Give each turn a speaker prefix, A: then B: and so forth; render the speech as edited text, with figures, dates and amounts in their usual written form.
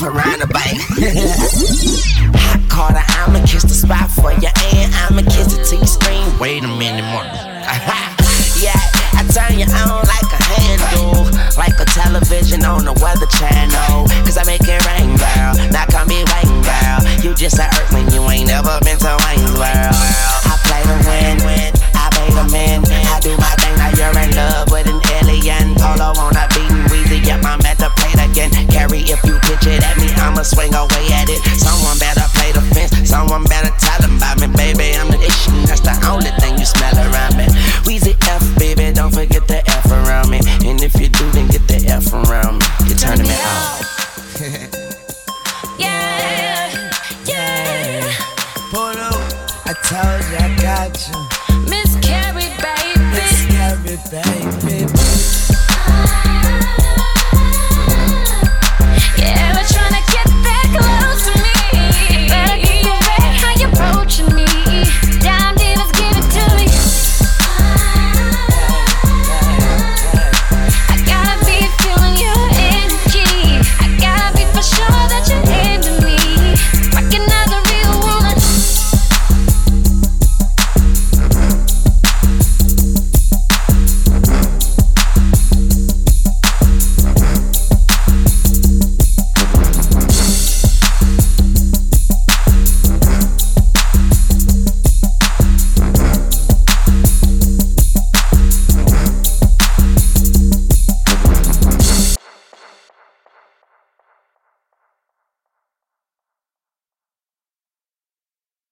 A: around the bike. Hot Carter, I'ma kiss the spot for you, and I'ma kiss it till you scream. Wait a minute more. Yeah, I turn you on like a handle, like a television on the Weather Channel. Cause I make it rain, girl. Now come be waiting, girl. You just a earthling, you ain't never been to Wayne's World. I play to win, I pay the men. I do my thing, now you're in love with an alien. Polo on a beaten Weezy, yep, I'm at the plate again. Carry, if you pitch it at me, I'ma swing away at it. Someone better play the fence, someone better tell them about me. Baby, I'm the issue, that's the only thing you smell around me. Weezy F, baby, don't forget the F around me. And if you do, then get the F around me. You're turning me off.